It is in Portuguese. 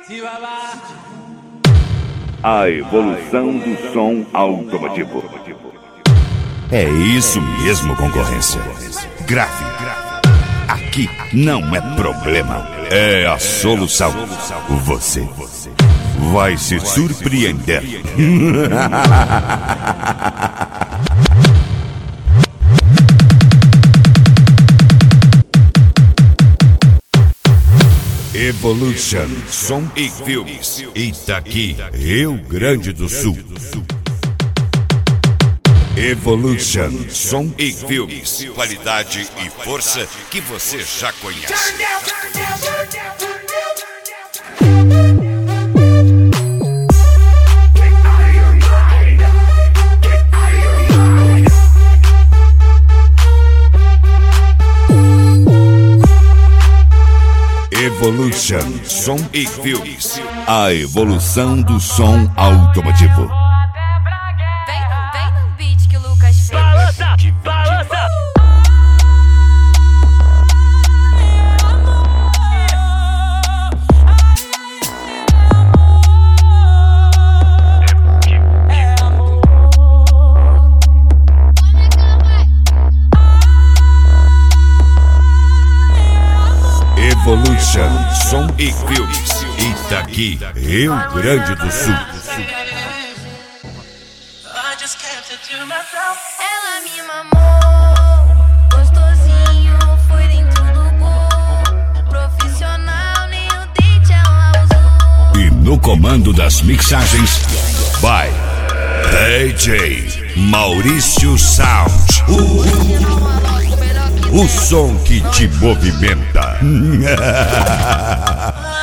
A evolução do som automotivo. É isso mesmo, concorrência. Grave. Aqui não é problema, é a solução. Você vai se surpreender. Evolution Som e Filmes, Itaqui, Rio Grande do Sul. Evolution Som e Filmes, qualidade e força que você já conhece. Evolution Som e Filmes, a evolução do som automotivo. Vem no beat que o Lucas fez. Balança, balança. Evolution Som e Filmes, Itaqui, Rio Grande do Sul. Ela me mamou, gostosinho, foi dentro do gol. Profissional, nem o dente ela usou. E no comando das mixagens, vai DJ Maurício Sound. O som que te movimenta.